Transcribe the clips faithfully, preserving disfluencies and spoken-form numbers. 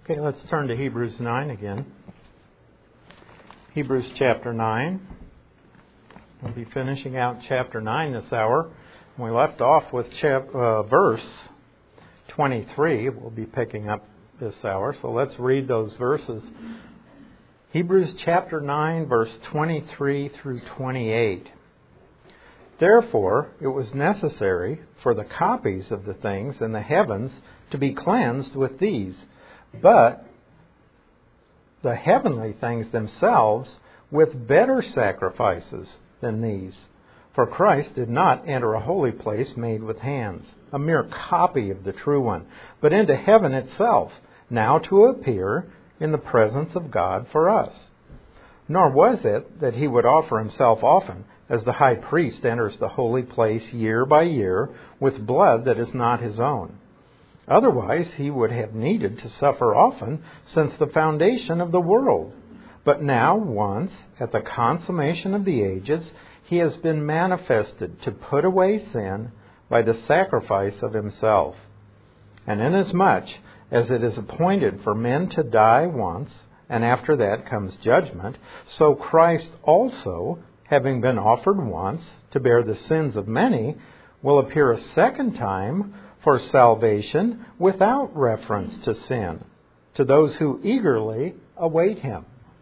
Okay, let's turn to Hebrews nine again. Hebrews chapter nine. We'll be finishing out chapter nine this hour. We left off with chap- uh, verse twenty-three. We'll be picking up this hour. So let's read those verses. Hebrews chapter nine, verse twenty-three through twenty-eight. Therefore, it was necessary for the copies of the things in the heavens to be cleansed with these, but the heavenly things themselves with better sacrifices than these. For Christ did not enter a holy place made with hands, a mere copy of the true one, but into heaven itself, now to appear in the presence of God for us. Nor was it that he would offer himself often, as the high priest enters the holy place year by year with blood that is not his own. Otherwise, he would have needed to suffer often since the foundation of the world. But now, once, at the consummation of the ages, he has been manifested to put away sin by the sacrifice of himself. And inasmuch as it is appointed for men to die once, and after that comes judgment, so Christ also, having been offered once to bear the sins of many, will appear a second time for salvation without reference to sin, to those who eagerly await him.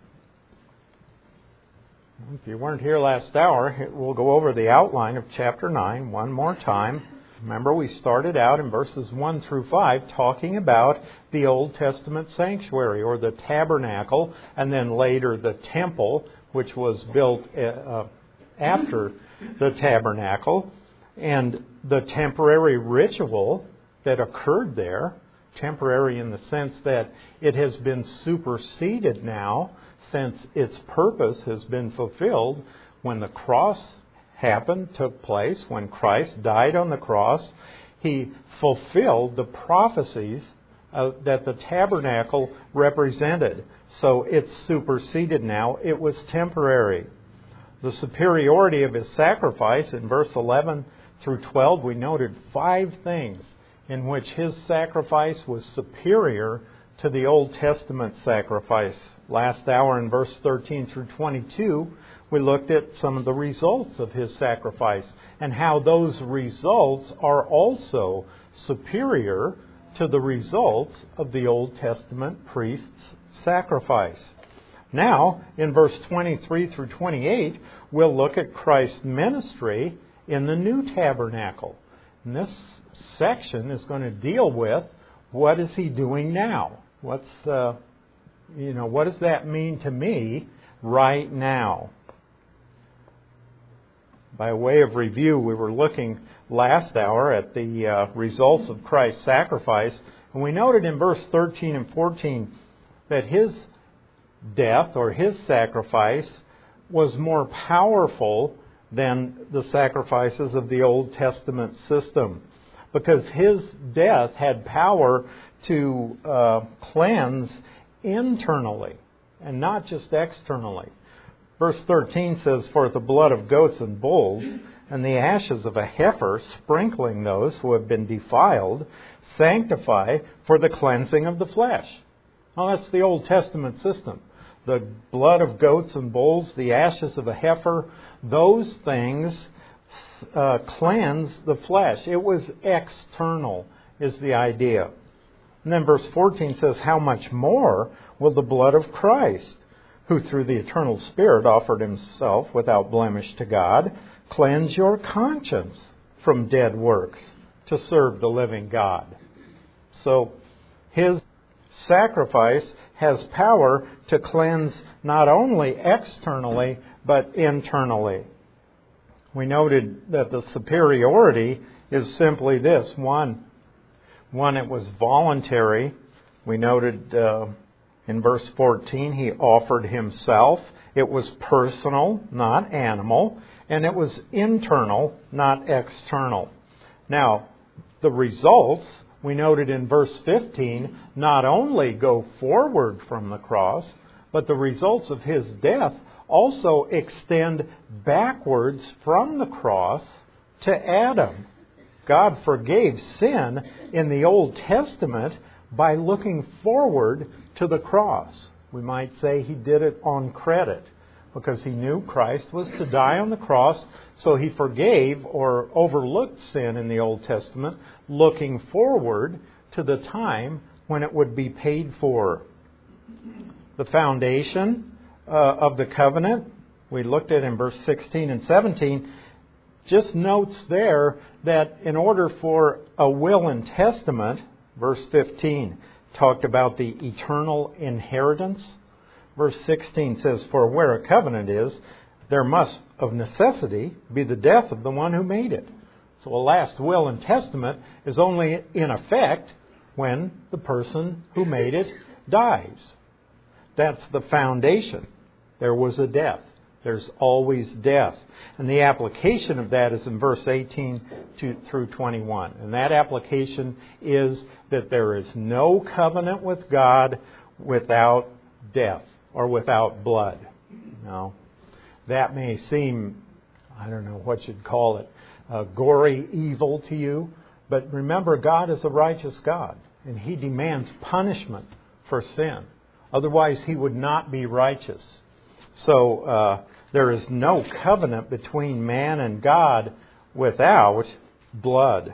If you weren't here last hour, we'll go over the outline of chapter nine one more time. Remember, we started out in verses one through five talking about the Old Testament sanctuary, or the tabernacle, and then later the temple, which was built uh, after the tabernacle, and the temporary ritual that occurred there, temporary in the sense that it has been superseded now since its purpose has been fulfilled when the cross happened, took place, when Christ died on the cross. He fulfilled the prophecies uh, that the tabernacle represented. So it's superseded now. It was temporary. The superiority of his sacrifice in verse eleven through twelve, we noted five things in which his sacrifice was superior to the Old Testament sacrifice. Last hour in verse thirteen through twenty-two, we looked at some of the results of his sacrifice and how those results are also superior to the results of the Old Testament priest's sacrifice. Now, in verse twenty-three through twenty-eight, we'll look at Christ's ministry in the new tabernacle. And this section is going to deal with what is he doing now? What's uh, you know, what does that mean to me right now? By way of review, we were looking last hour at the uh, results of Christ's sacrifice, and we noted in verse thirteen and fourteen that his death or his sacrifice was more powerful than the sacrifices of the Old Testament system, because his death had power to uh, cleanse internally and not just externally. Verse thirteen says, "For the blood of goats and bulls and the ashes of a heifer, sprinkling those who have been defiled, sanctify for the cleansing of the flesh." Well, that's the Old Testament system. The blood of goats and bulls, the ashes of a heifer, those things uh, cleanse the flesh. It was external, is the idea. And then verse fourteen says, "How much more will the blood of Christ, who through the eternal Spirit offered himself without blemish to God, cleanse your conscience from dead works to serve the living God?" So his sacrifice has power to cleanse not only externally, but internally. We noted that the superiority is simply this. One, one it was voluntary. We noted uh, in verse fourteen, he offered himself. It was personal, not animal. And it was internal, not external. Now, the results, we noted in verse fifteen, not only go forward from the cross, but the results of his death also extend backwards from the cross to Adam. God forgave sin in the Old Testament by looking forward to the cross. We might say he did it on credit because he knew Christ was to die on the cross, so he forgave or overlooked sin in the Old Testament, looking forward to the time when it would be paid for. The foundation uh, of the covenant, we looked at in verse sixteen and seventeen, just notes there that in order for a will and testament, verse fifteen talked about the eternal inheritance. Verse sixteen says, for where a covenant is, there must of necessity be the death of the one who made it. So a last will and testament is only in effect when the person who made it dies. That's the foundation. There was a death. There's always death. And the application of that is in verse eighteen to, through twenty-one. And that application is that there is no covenant with God without death or without blood. Now, that may seem, I don't know what you'd call it, uh, gory evil to you. But remember, God is a righteous God, and He demands punishment for sin. Otherwise, He would not be righteous. So uh, there is no covenant between man and God without blood.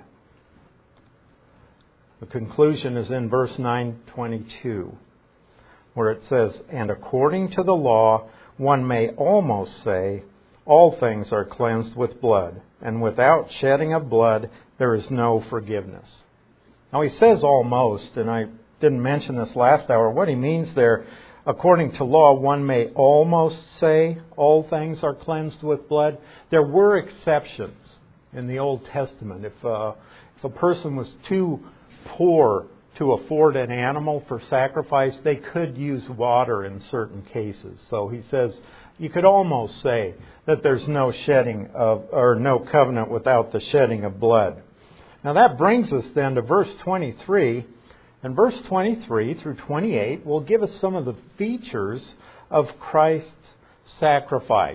The conclusion is in verse nine twenty-two, where it says, and according to the law, one may almost say, all things are cleansed with blood, and without shedding of blood, there is no forgiveness. Now he says almost, and I didn't mention this last hour. What he means there, according to law, one may almost say all things are cleansed with blood. There were exceptions in the Old Testament. If, uh, if a person was too poor to afford an animal for sacrifice, they could use water in certain cases. So he says you could almost say that there's no shedding of, or no covenant without the shedding of blood. Now that brings us then to verse twenty-three. And verse twenty-three through twenty-eight will give us some of the features of Christ's sacrifice.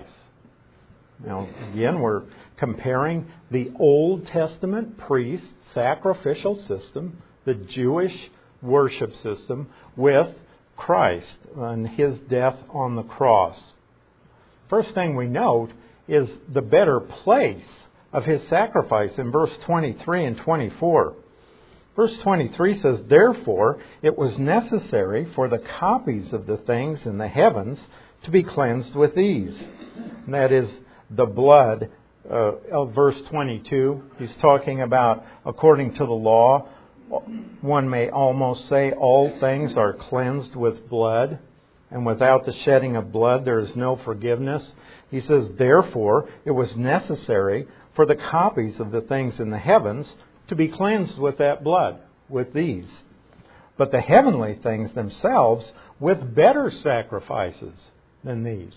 Now, again, we're comparing the Old Testament priest sacrificial system, the Jewish worship system, with Christ and His death on the cross. First thing we note is the better place of His sacrifice in verse twenty-three and twenty-four. Verse twenty-three says, therefore, it was necessary for the copies of the things in the heavens to be cleansed with these. And that is the blood uh, of verse twenty-two. He's talking about, according to the law, one may almost say all things are cleansed with blood, and without the shedding of blood there is no forgiveness. He says, therefore, it was necessary for the copies of the things in the heavens to be cleansed with that blood, with these. But the heavenly things themselves with better sacrifices than these.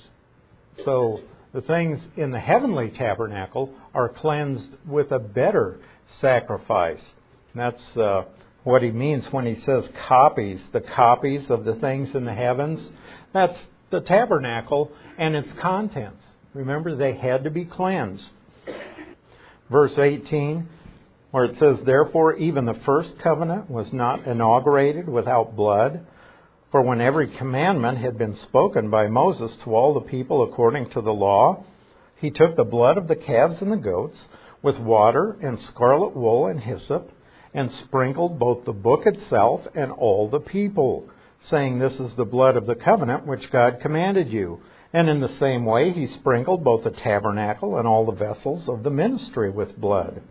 So the things in the heavenly tabernacle are cleansed with a better sacrifice. And that's uh, what he means when he says copies, the copies of the things in the heavens. That's the tabernacle and its contents. Remember, they had to be cleansed. Verse eighteen, where it says, therefore, even the first covenant was not inaugurated without blood. For when every commandment had been spoken by Moses to all the people according to the law, he took the blood of the calves and the goats with water and scarlet wool and hyssop, and sprinkled both the book itself and all the people, saying, this is the blood of the covenant which God commanded you. And in the same way he sprinkled both the tabernacle and all the vessels of the ministry with blood.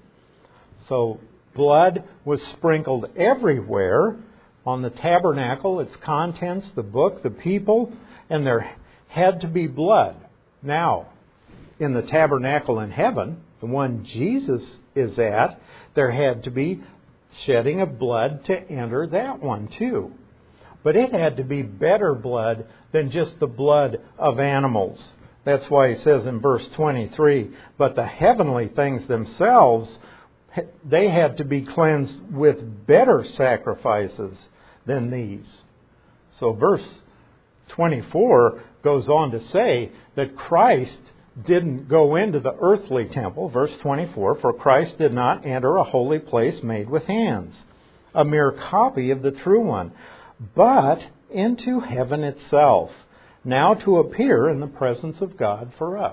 So blood was sprinkled everywhere, on the tabernacle, its contents, the book, the people, and there had to be blood. Now, in the tabernacle in heaven, the one Jesus is at, there had to be shedding of blood to enter that one too. But it had to be better blood than just the blood of animals. That's why he says in verse twenty-three, but the heavenly things themselves, they had to be cleansed with better sacrifices than these. So verse twenty-four goes on to say that Christ didn't go into the earthly temple. Verse twenty-four, for Christ did not enter a holy place made with hands. a mere copy of the true one, but into heaven itself, now to appear in the presence of God for us.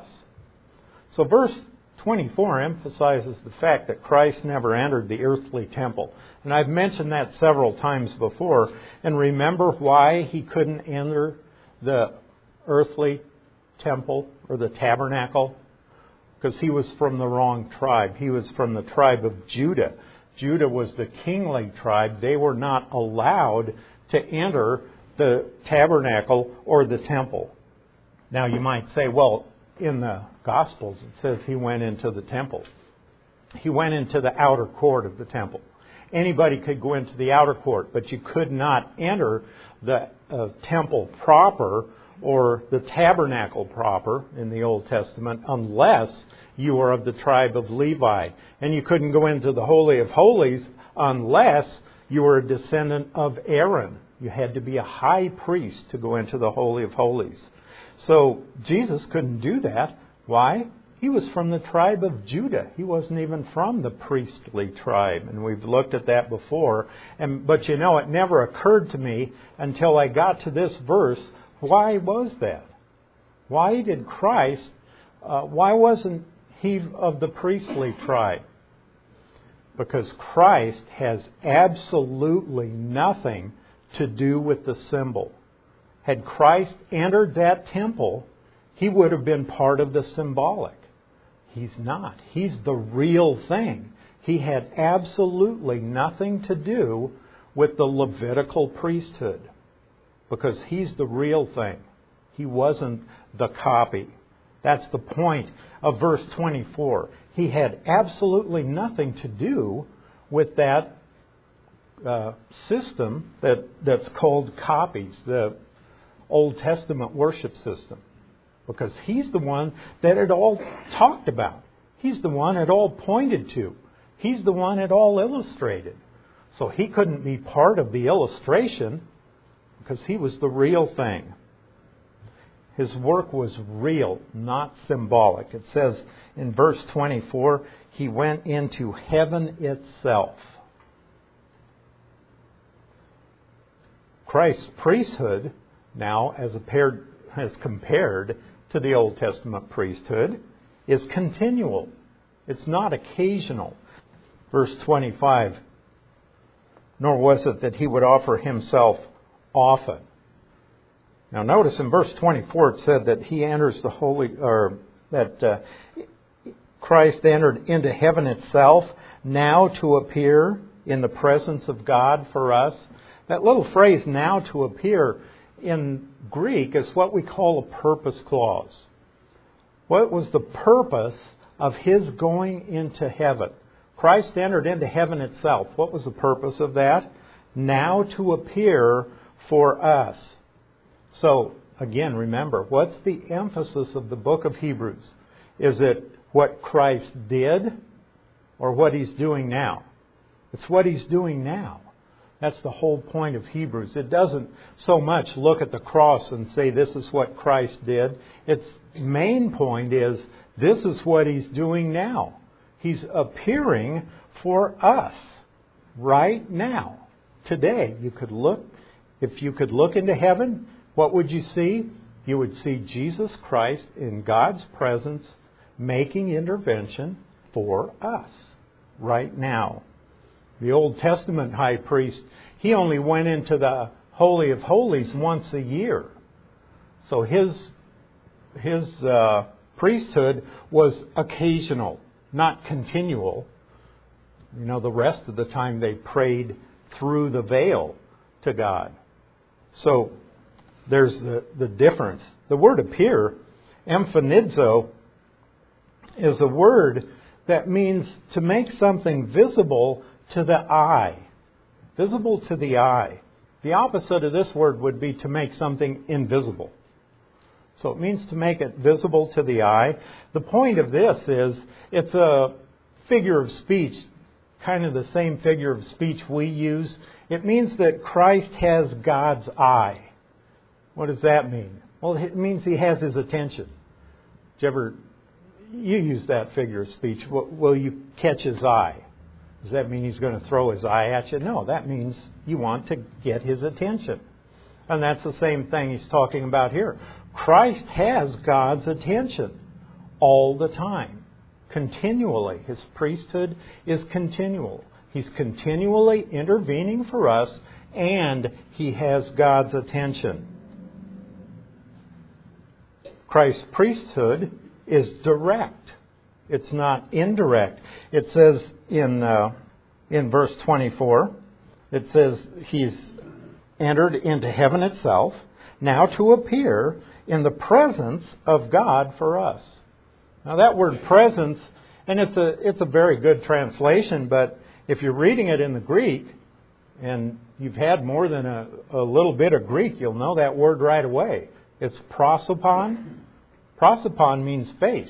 So verse twenty-four emphasizes the fact that Christ never entered the earthly temple. And I've mentioned that several times before. And remember why he couldn't enter the earthly temple or the tabernacle? Because he was from the wrong tribe. He was from the tribe of Judah. Judah was the kingly tribe. They were not allowed to enter the tabernacle or the temple. Now you might say, well, in the Gospels it says he went into the temple. He went into the outer court of the temple. Anybody could go into the outer court, but you could not enter the uh, temple proper or the tabernacle proper in the Old Testament unless you were of the tribe of Levi. And you couldn't go into the Holy of Holies unless you were a descendant of Aaron. You had to be a high priest to go into the Holy of Holies. So Jesus couldn't do that. Why? He was from the tribe of Judah. He wasn't even from the priestly tribe. And we've looked at that before. And But you know, it never occurred to me until I got to this verse. Why was that? Why did Christ, uh, why wasn't he of the priestly tribe? Because Christ has absolutely nothing to do with the symbol. Had Christ entered that temple, he would have been part of the symbolic. He's not. He's the real thing. He had absolutely nothing to do with the Levitical priesthood. Because he's the real thing. He wasn't the copy. That's the point of verse twenty-four. He had absolutely nothing to do with that uh, system that, that's called copies, the Old Testament worship system. Because he's the one that it all talked about. He's the one it all pointed to. He's the one it all illustrated. So he couldn't be part of the illustration because he was the real thing. His work was real, not symbolic. It says in verse twenty-four, he went into heaven itself. Christ's priesthood now, as, appeared, as compared to the Old Testament priesthood, is continual. It's not occasional. Verse twenty-five, nor was it that he would offer himself often. Now notice in verse twenty-four it said that he enters the holy, or that uh, Christ entered into heaven itself now to appear in the presence of God for us. That little phrase, now to appear, in Greek is what we call a purpose clause. What was the purpose of his going into heaven? Christ entered into heaven itself. What was the purpose of that? Now to appear for us. So, again, remember, what's the emphasis of the book of Hebrews? Is it what Christ did or what he's doing now? It's what he's doing now. That's the whole point of Hebrews. It doesn't so much look at the cross and say this is what Christ did. Its main point is this is what he's doing now. He's appearing for us right now. Today, you could look, if you could look into heaven, what would you see? You would see Jesus Christ in God's presence making intervention for us right now. The Old Testament high priest, he only went into the Holy of Holies once a year. So his, his uh, priesthood was occasional, not continual. You know, the rest of the time they prayed through the veil to God. So there's the, the difference. The word appear, emphanizo, is a word that means to make something visible to the eye. Visible to the eye. The opposite of this word would be to make something invisible. So it means to make it visible to the eye. The point of this is it's a figure of speech, kind of the same figure of speech we use. It means that Christ has God's eye. What does that mean? Well, it means he has his attention. Did you ever, you use that figure of speech. Will you catch his eye? Does that mean he's going to throw his eye at you? No, that means you want to get his attention. And that's the same thing he's talking about here. Christ has God's attention all the time, continually. His priesthood is continual. He's continually intervening for us, and he has God's attention. Christ's priesthood is direct. It's not indirect. It says in uh, in verse twenty-four, it says he's entered into heaven itself, now to appear in the presence of God for us. Now that word presence, and it's a it's a very good translation, but if you're reading it in the Greek, and you've had more than a, a little bit of Greek, you'll know that word right away. It's prosopon. Prosopon means face.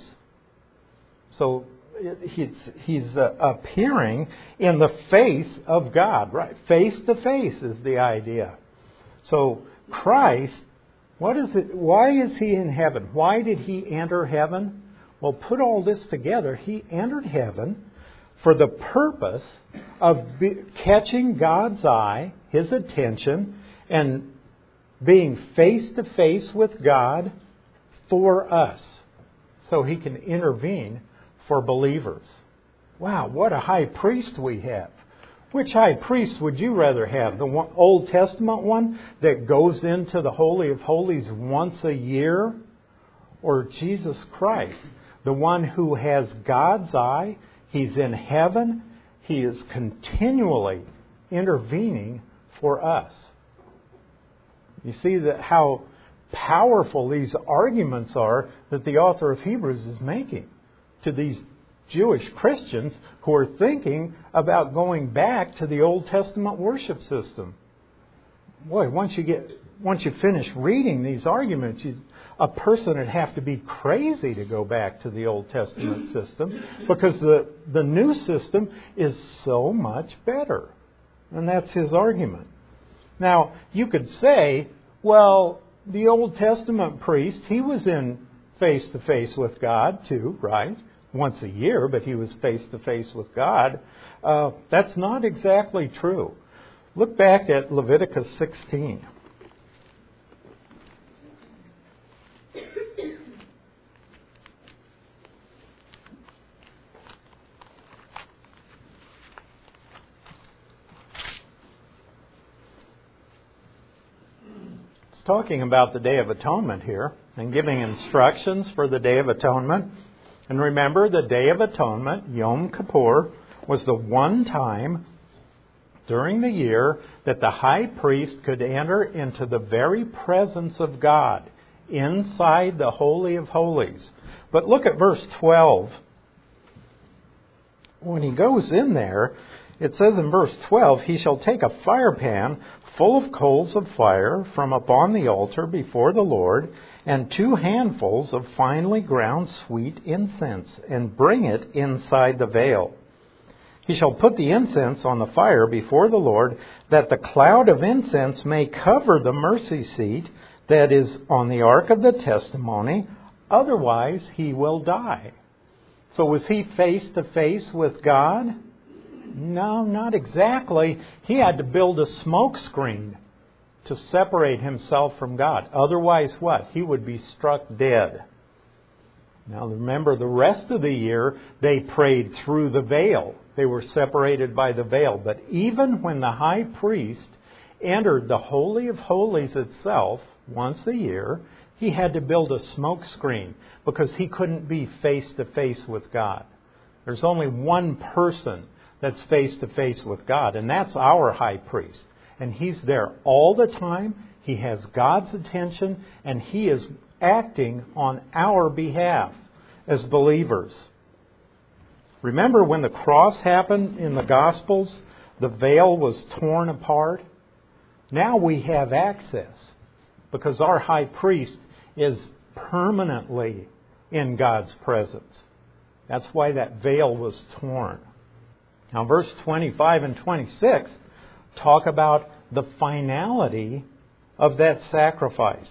So he's, he's uh, appearing in the face of God, right? Face to face is the idea. So Christ, what is it? Why is he in heaven? Why did he enter heaven? Well, put all this together. He entered heaven for the purpose of be, catching God's eye, his attention, and being face to face with God for us, so he can intervene for believers. Wow, what a high priest we have. Which high priest would you rather have? The one, Old Testament one that goes into the Holy of Holies once a year? Or Jesus Christ, the one who has God's eye, he's in heaven, he is continually intervening for us. You see that how powerful these arguments are that the author of Hebrews is making to these Jewish Christians who are thinking about going back to the Old Testament worship system. Boy, once you get once you finish reading these arguments, you, a person would have to be crazy to go back to the Old Testament system, because the, the new system is so much better. And that's his argument. Now, you could say, well, the Old Testament priest, he was in face-to-face with God too, right? Once a year, but he was face-to-face with God. Uh, that's not exactly true. Look back at Leviticus sixteen. Talking about the Day of Atonement here and giving instructions for the Day of Atonement. And remember, the Day of Atonement, Yom Kippur, was the one time during the year that the high priest could enter into the very presence of God inside the Holy of Holies. But look at verse twelve. When he goes in there, it says in verse twelve, he shall take a fire pan full of coals of fire from upon the altar before the Lord, and two handfuls of finely ground sweet incense, and bring it inside the veil. He shall put the incense on the fire before the Lord, that the cloud of incense may cover the mercy seat that is on the ark of the testimony, otherwise he will die. So was he face to face with God? No, not exactly. He had to build a smoke screen to separate himself from God. Otherwise what? He would be struck dead. Now remember, the rest of the year they prayed through the veil. They were separated by the veil. But even when the high priest entered the Holy of Holies itself once a year, he had to build a smoke screen because he couldn't be face to face with God. There's only one person that's face to face with God, and that's our high priest. And he's there all the time. He has God's attention, and he is acting on our behalf as believers. Remember when the cross happened in the Gospels, the veil was torn apart? Now we have access because our high priest is permanently in God's presence. That's why that veil was torn. Now, verse twenty-five and twenty-six talk about the finality of that sacrifice.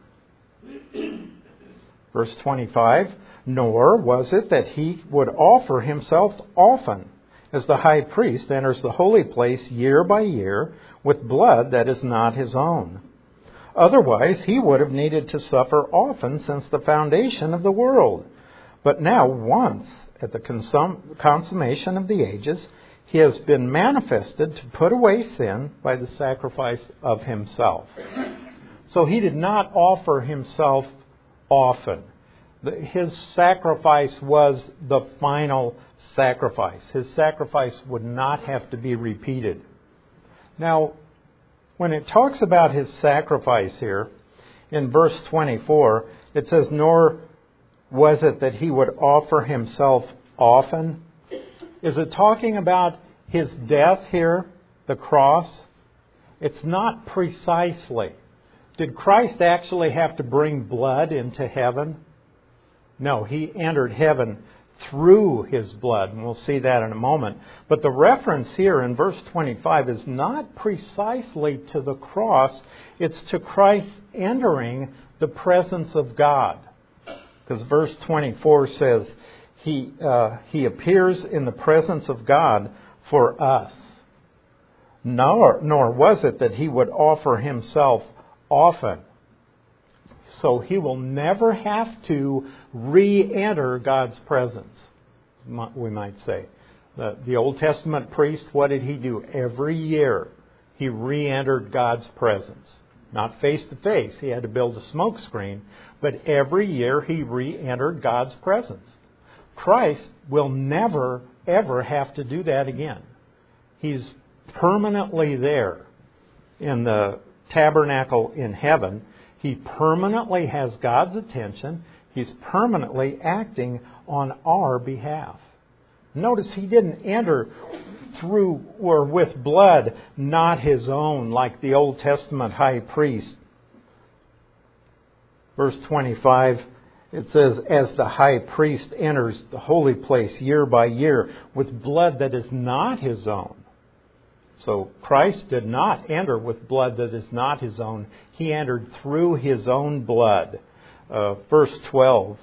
Verse twenty-five, nor was it that he would offer himself often, as the high priest enters the holy place year by year with blood that is not his own. Otherwise, he would have needed to suffer often since the foundation of the world. But now, once at the consum- consummation of the ages, he has been manifested to put away sin by the sacrifice of himself. So he did not offer himself often. His sacrifice was the final sacrifice. His sacrifice would not have to be repeated. Now, when it talks about his sacrifice here, in verse twenty-four, it says, "Nor was it that he would offer himself often." Is it talking about his death here, the cross? It's not precisely. Did Christ actually have to bring blood into heaven? No, he entered heaven through his blood, and we'll see that in a moment. But the reference here in verse twenty-five is not precisely to the cross. It's to Christ entering the presence of God. Because verse twenty-four says, he, uh, he appears in the presence of God for us. Nor, nor was it that he would offer himself often. So he will never have to re-enter God's presence, we might say. The, the Old Testament priest, what did he do? Every year he re-entered God's presence. Not face to face. He had to build a smoke screen. But every year he re-entered God's presence. Christ will never, ever have to do that again. He's permanently there in the tabernacle in heaven. He permanently has God's attention. He's permanently acting on our behalf. Notice he didn't enter through or with blood not his own, like the Old Testament high priest. Verse twenty-five, it says, "As the high priest enters the holy place year by year with blood that is not his own." So Christ did not enter with blood that is not his own. He entered through his own blood. Uh, verse twelve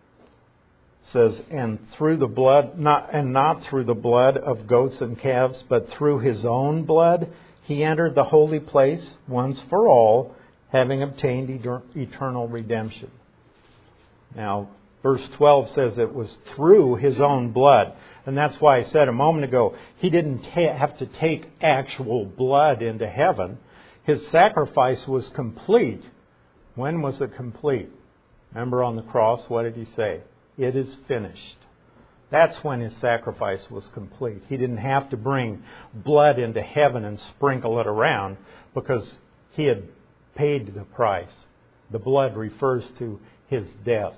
says, "And through the blood, not and not through the blood of goats and calves, but through his own blood, he entered the holy place once for all, having obtained eternal redemption." Now, verse twelve says it was through his own blood. And that's why I said a moment ago, he didn't ta- have to take actual blood into heaven. His sacrifice was complete. When was it complete? Remember on the cross, what did he say? "It is finished." That's when his sacrifice was complete. He didn't have to bring blood into heaven and sprinkle it around because he had paid the price. The blood refers to his death.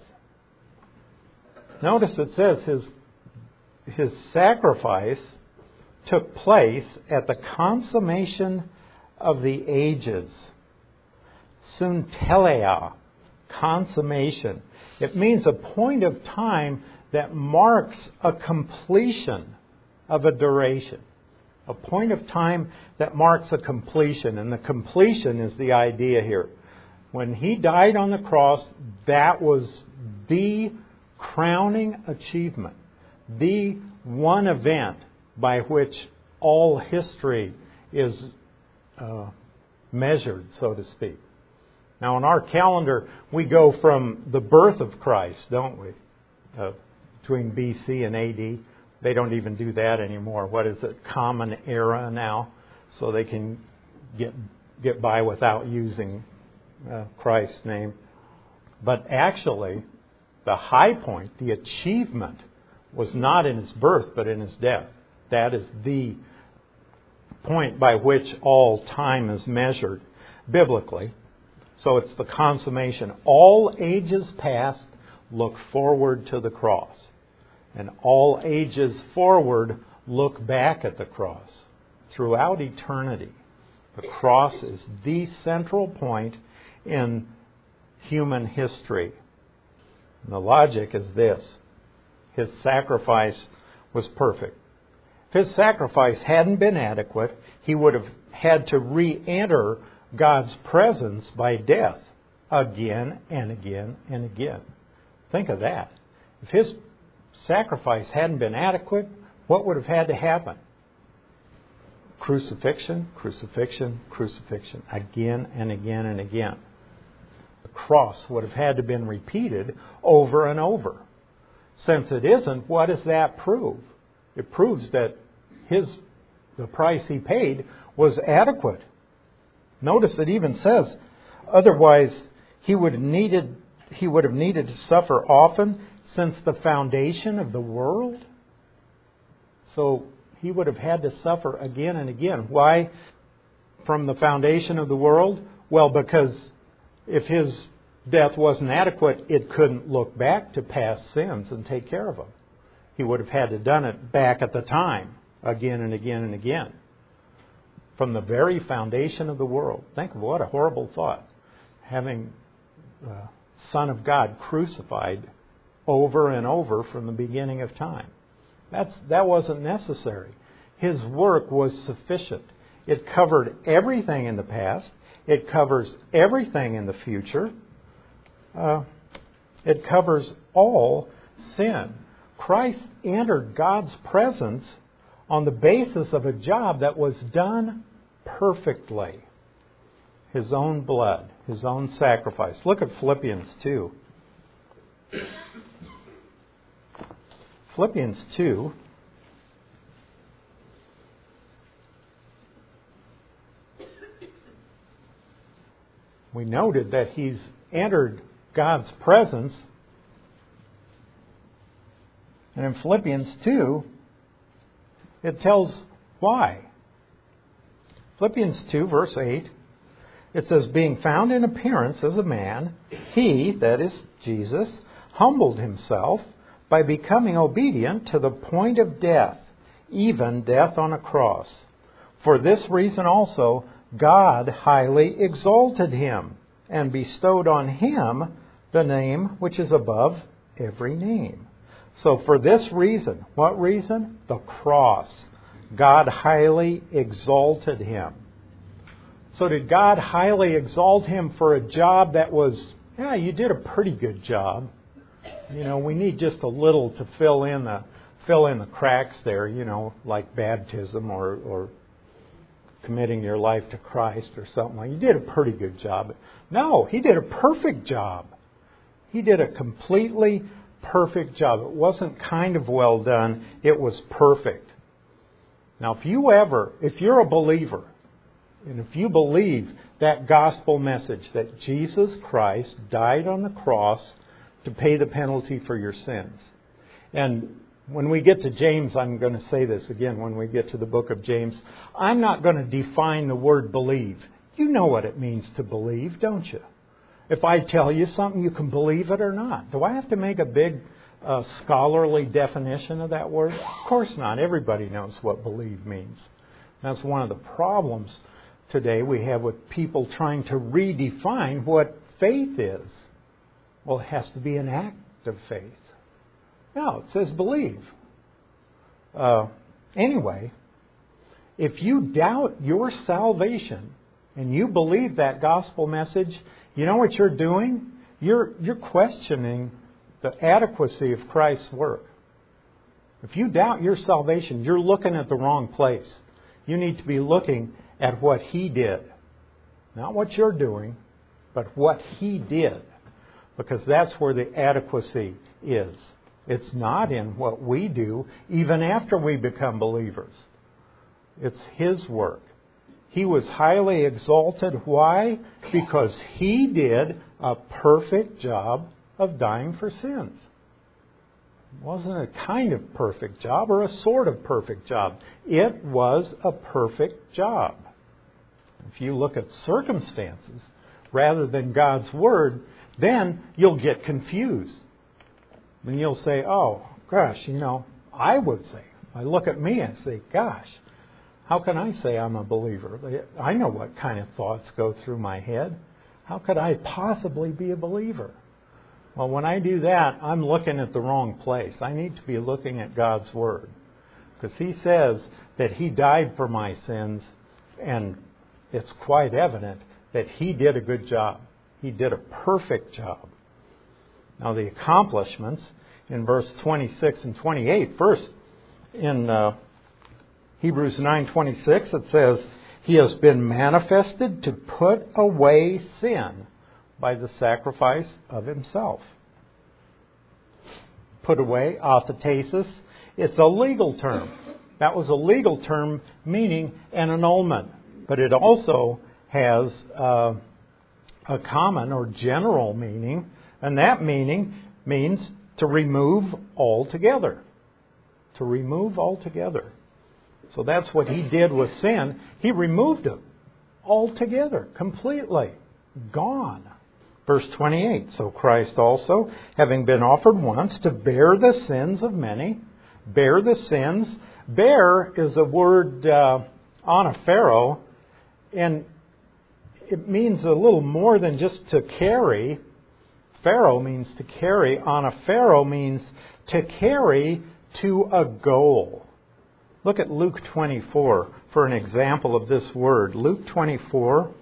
Notice it says his His sacrifice took place at the consummation of the ages. Sunteleia, consummation. It means a point of time that marks a completion of a duration. A point of time that marks a completion. And the completion is the idea here. When he died on the cross, that was the crowning achievement. The one event by which all history is uh, measured, so to speak. Now, on our calendar, we go from the birth of Christ, don't we? Uh, between B C and A D. They don't even do that anymore. What is it? Common era now. So they can get get by without using uh, Christ's name. But actually, the high point, the achievement, was not in his birth, but in his death. That is the point by which all time is measured biblically. So it's the consummation. All ages past look forward to the cross. And all ages forward look back at the cross. Throughout eternity, the cross is the central point in human history. And the logic is this. His sacrifice was perfect. If his sacrifice hadn't been adequate, he would have had to re-enter God's presence by death again and again and again. Think of that. If his sacrifice hadn't been adequate, what would have had to happen? Crucifixion, crucifixion, crucifixion, again and again and again. The cross would have had to been repeated over and over. Since it isn't, what does that prove? It proves that his the price he paid was adequate. Notice it even says, otherwise he would have needed he would have needed to suffer often since the foundation of the world. So he would have had to suffer again and again. Why from the foundation of the world? Well, because if his death wasn't adequate, it couldn't look back to past sins and take care of them. He would have had to done it back at the time, again and again and again. From the very foundation of the world. Think of what a horrible thought. Having the Son of God crucified over and over from the beginning of time. That's, that wasn't necessary. His work was sufficient. It covered everything in the past. It covers everything in the future. Uh, it covers all sin. Christ entered God's presence on the basis of a job that was done perfectly. His own blood, His own sacrifice. Look at Philippians two. Philippians two. We noted that He's entered God's presence. And in Philippians two, it tells why. Philippians two, verse eight, it says, being found in appearance as a man, He, that is Jesus, humbled Himself by becoming obedient to the point of death, even death on a cross. For this reason also, God highly exalted Him and bestowed on Him the name which is above every name. So for this reason, what reason? The cross. God highly exalted Him. So did God highly exalt Him for a job that was, yeah, you did a pretty good job. You know, we need just a little to fill in the fill in the cracks there, you know, like baptism or, or committing your life to Christ or something like that. You did a pretty good job. No, He did a perfect job. He did a completely perfect job. It wasn't kind of well done. It was perfect. Now, if you ever, if you're a believer, and if you believe that gospel message that Jesus Christ died on the cross to pay the penalty for your sins. And when we get to James, I'm going to say this again when we get to the book of James. I'm not going to define the word believe. You know what it means to believe, don't you? If I tell you something, you can believe it or not. Do I have to make a big uh, scholarly definition of that word? Of course not. Everybody knows what believe means. That's one of the problems today we have with people trying to redefine what faith is. Well, it has to be an act of faith. No, it says believe. Uh, anyway, if you doubt your salvation and you believe that gospel message, you know what you're doing? You're, you're questioning the adequacy of Christ's work. If you doubt your salvation, you're looking at the wrong place. You need to be looking at what He did. Not what you're doing, but what He did. Because that's where the adequacy is. It's not in what we do, even after we become believers. It's His work. He was highly exalted. Why? Because He did a perfect job of dying for sins. It wasn't a kind of perfect job or a sort of perfect job. It was a perfect job. If you look at circumstances rather than God's Word, then you'll get confused. And you'll say, oh, gosh, you know, I would say, I look at me and say, gosh, how can I say I'm a believer? I know what kind of thoughts go through my head. How could I possibly be a believer? Well, when I do that, I'm looking at the wrong place. I need to be looking at God's Word. Because He says that He died for my sins, and it's quite evident that He did a good job. He did a perfect job. Now, the accomplishments in verse twenty-six and twenty-eight, first, in uh, Hebrews nine twenty-six, it says, He has been manifested to put away sin by the sacrifice of Himself. Put away, athetesis, it's a legal term. That was a legal term meaning an annulment. But it also has uh, a common or general meaning, and that meaning means to remove altogether. To remove altogether. So that's what He did with sin. He removed it altogether, completely. Gone. Verse twenty-eight, so Christ also, having been offered once to bear the sins of many, bear the sins. Bear is a word, uh, anaphero, and it means a little more than just to carry. Pharaoh means to carry. Anaphero means to carry to a goal. Look at Luke twenty-four for an example of this word. Luke twenty-four.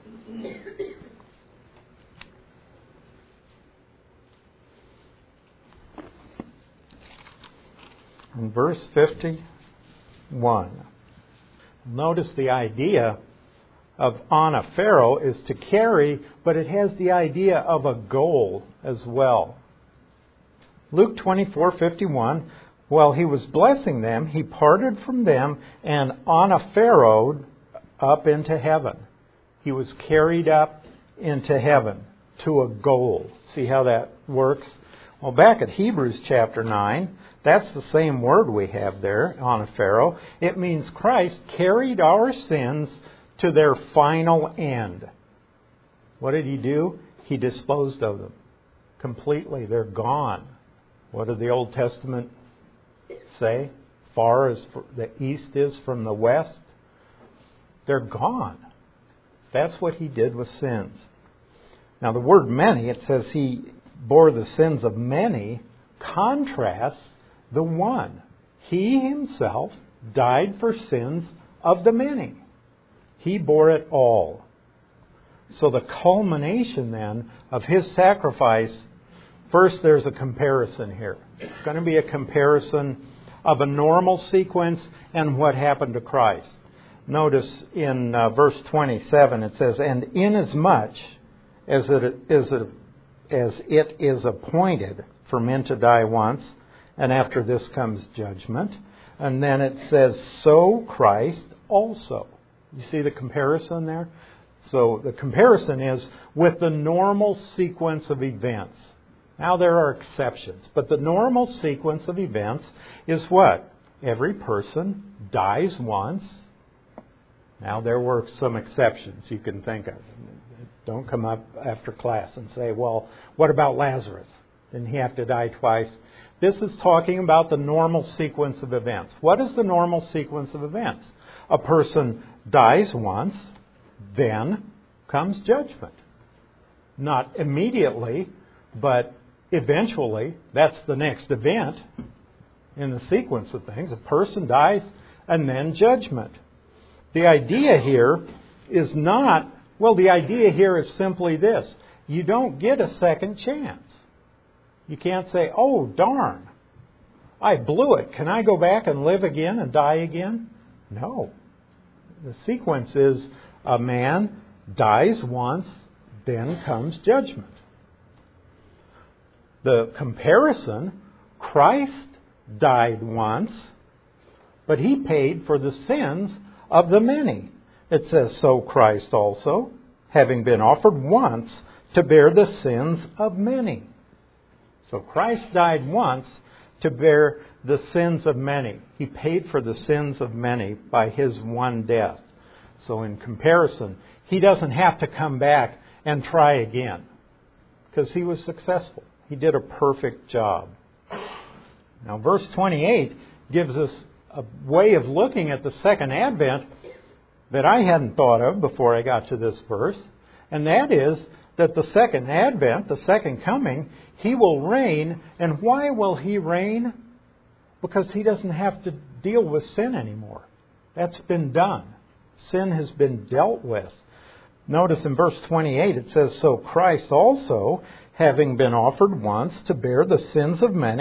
In verse fifty-one. Notice the idea of anaphero is to carry, but it has the idea of a goal as well. Luke twenty-four fifty-one. While He was blessing them, He parted from them and anapheroed up into heaven. He was carried up into heaven to a goal. See how that works? Well, back at Hebrews chapter nine, that's the same word we have there, anaphero. It means Christ carried our sins to their final end. What did He do? He disposed of them completely. They're gone. What did the Old Testament say? Far as the east is from the west. They're gone. That's what He did with sins. Now the word many, it says He bore the sins of many, contrasts the one. He Himself died for sins of the many. He bore it all. So the culmination then of His sacrifice, first there's a comparison here. It's going to be a comparison of a normal sequence and what happened to Christ. Notice in uh, verse twenty-seven it says, And inasmuch as it is a, as it is appointed for men to die once, and after this comes judgment. And then it says, so Christ also. You see the comparison there? So the comparison is with the normal sequence of events. Now there are exceptions, but the normal sequence of events is what? Every person dies once. Now there were some exceptions you can think of. Don't come up after class and say, well, what about Lazarus? Didn't he have to die twice? This is talking about the normal sequence of events. What is the normal sequence of events? A person dies once, then comes judgment. Not immediately, but eventually. That's the next event in the sequence of things. A person dies and then judgment. The idea here is not, well, the idea here is simply this. You don't get a second chance. You can't say, oh, darn, I blew it. Can I go back and live again and die again? No. The sequence is a man dies once, then comes judgment. The comparison, Christ died once, but He paid for the sins of the many. It says, so Christ also, having been offered once to bear the sins of many. So Christ died once to bear the sins of many. He paid for the sins of many by His one death. So in comparison, He doesn't have to come back and try again because He was successful. He did a perfect job. Now verse twenty-eight gives us a way of looking at the second advent that I hadn't thought of before I got to this verse. And that is that the second advent, the second coming, He will reign. And why will He reign? Because He doesn't have to deal with sin anymore. That's been done. Sin has been dealt with. Notice in verse twenty-eight it says, so Christ also, having been offered once to bear the sins of many,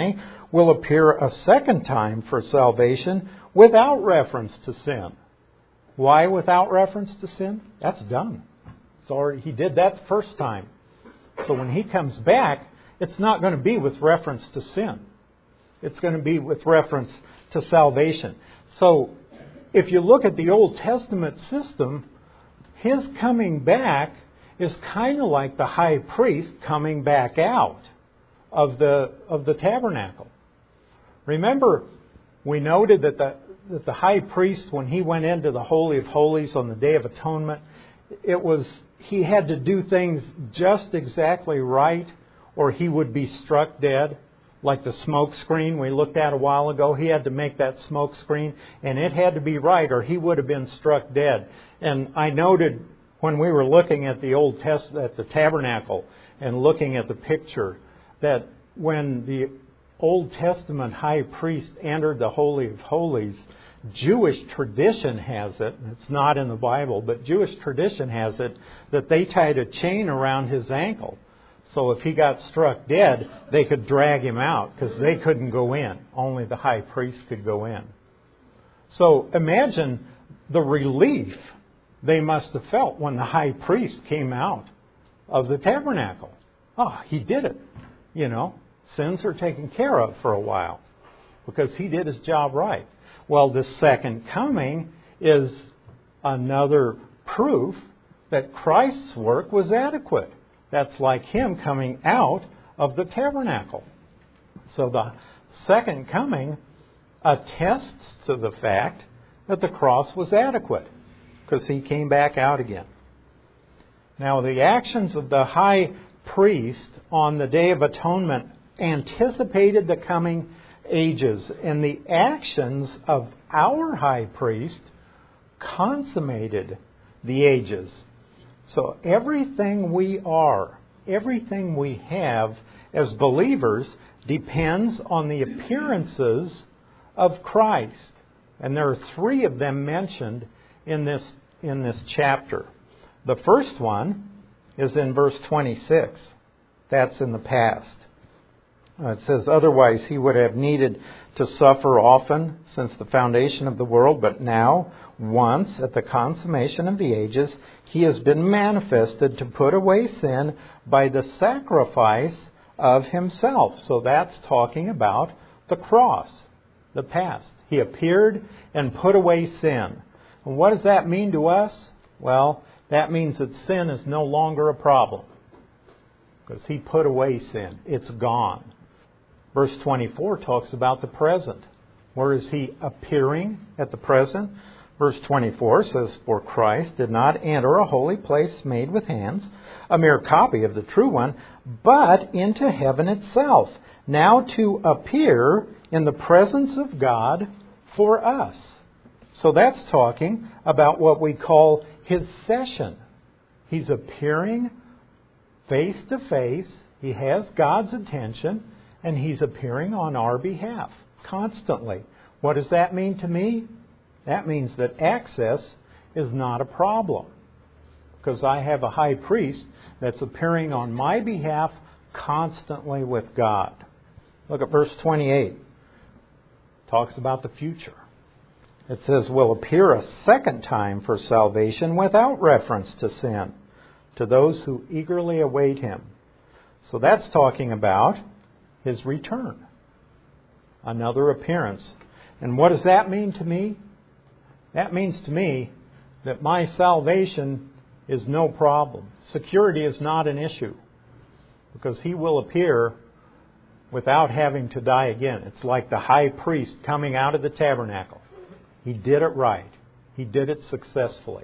will appear a second time for salvation without reference to sin. Why without reference to sin? That's done. It's already, He did that the first time. So when He comes back, it's not going to be with reference to sin. It's going to be with reference to salvation. So if you look at the Old Testament system, His coming back is kind of like the high priest coming back out of the of the tabernacle. Remember, we noted that the that the high priest, when he went into the Holy of Holies on the Day of Atonement, it was he had to do things just exactly right, or he would be struck dead. Like the smoke screen we looked at a while ago, he had to make that smoke screen, and it had to be right, or he would have been struck dead. And I noted when we were looking at the Old Testament, at the tabernacle, and looking at the picture, that when the Old Testament high priest entered the Holy of Holies, Jewish tradition has it, it's not in the Bible, but Jewish tradition has it, that they tied a chain around his ankle. So if he got struck dead, they could drag him out because they couldn't go in. Only the high priest could go in. So imagine the relief they must have felt when the high priest came out of the tabernacle. Oh, he did it. You know, sins are taken care of for a while because he did his job right. Well, the second coming is another proof that Christ's work was adequate. That's like Him coming out of the tabernacle. So the second coming attests to the fact that the cross was adequate because He came back out again. Now, the actions of the high priest on the Day of Atonement anticipated the coming ages, and the actions of our high priest consummated the ages. So everything we are, everything we have as believers depends on the appearances of Christ. And there are three of them mentioned in this, in this chapter. The first one is in verse twenty-six. That's in the past. Uh, it says, otherwise he would have needed to suffer often since the foundation of the world, but now, once at the consummation of the ages, he has been manifested to put away sin by the sacrifice of himself. So that's talking about the cross, the past. He appeared and put away sin. And what does that mean to us? Well, that means that sin is no longer a problem because He put away sin. It's gone. Verse twenty-four talks about the present. Where is He appearing at the present? Verse twenty-four says, for Christ did not enter a holy place made with hands, a mere copy of the true one, but into heaven itself, now to appear in the presence of God for us. So that's talking about what we call His session. He's appearing face to face. He has God's attention, and He's appearing on our behalf constantly. What does that mean to me? That means that access is not a problem because I have a high priest that's appearing on my behalf constantly with God. Look at verse twenty-eight. It talks about the future. It says, will appear a second time for salvation without reference to sin to those who eagerly await Him. So that's talking about His return. Another appearance. And what does that mean to me? That means to me that my salvation is no problem. Security is not an issue because He will appear without having to die again. It's like the high priest coming out of the tabernacle. He did it right. He did it successfully.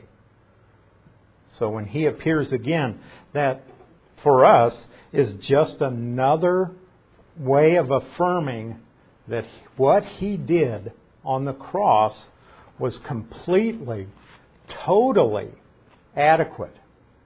So when He appears again, that for us is just another way of affirming that what He did on the cross was completely, totally adequate.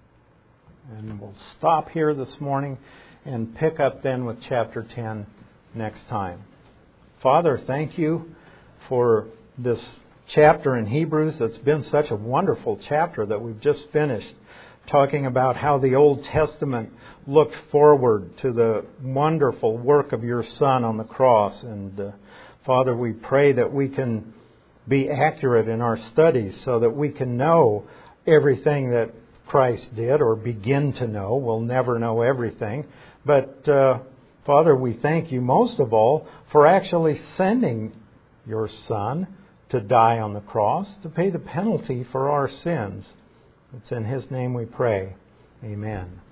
And we'll stop here this morning and pick up then with chapter ten next time. Father, thank You for this chapter in Hebrews that's been such a wonderful chapter that we've just finished. talking about how the Old Testament looked forward to the wonderful work of your Son on the cross. And uh, Father, we pray that we can be accurate in our studies so that we can know everything that Christ did, or begin to know. We'll never know everything. But uh, Father, we thank you most of all for actually sending your Son to die on the cross, to pay the penalty for our sins. It's in His name we pray. Amen.